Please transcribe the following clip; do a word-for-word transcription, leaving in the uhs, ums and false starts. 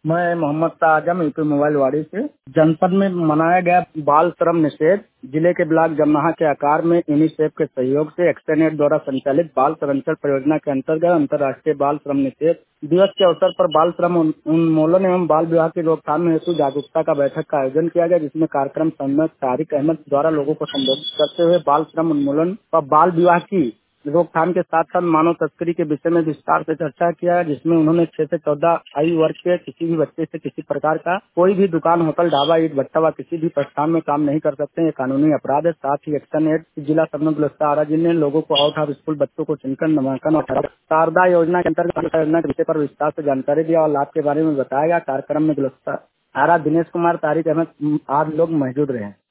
मैं Mohammad ताजम UP mobile वाड़ी से। जनपद में मनाया गया बाल श्रम निषेध जिले के ब्लॉक जमनाहा के आकार में यूनिसेफ के सहयोग से एक्सटेनेट द्वारा संचालित बाल संरक्षण परियोजना के अंतर्गत अंतर्राष्ट्रीय बाल श्रम निषेध दिवस के अवसर पर बाल श्रम उन्मूलन एवं बाल विवाह की रोकथाम हेतु जागरूकता का बैठक का आयोजन किया गया, जिसमें कार्यक्रम संयोजक तारिक अहमद द्वारा लोगों को संबोधित करते हुए बाल श्रम उन्मूलन व बाल विवाह की रोकथाम के साथ साथ मानव तस्करी के विषय में विस्तार से चर्चा किया, जिसमें उन्होंने छह से चौदह आयु वर्ग के किसी भी बच्चे से किसी प्रकार का कोई भी दुकान, होटल, ढाबा, ईट भट्टा व किसी भी प्रतिष्ठान में काम नहीं कर सकते, ये कानूनी अपराध है। साथ ही एक्शन एड जिला समन्वय गुलस्ता आरा जी ने लोगों को आउट ऑफ स्कूल बच्चों को चुनकर नामांकन और शारदा योजना के अंतर्गत योजना के विषय पर विस्तार से जानकारी दिया और लाभ के बारे में बताया गया। कार्यक्रम में गुलस्ता आरा, दिनेश कुमार, तारिक अहमद आदि लोग मौजूद रहे।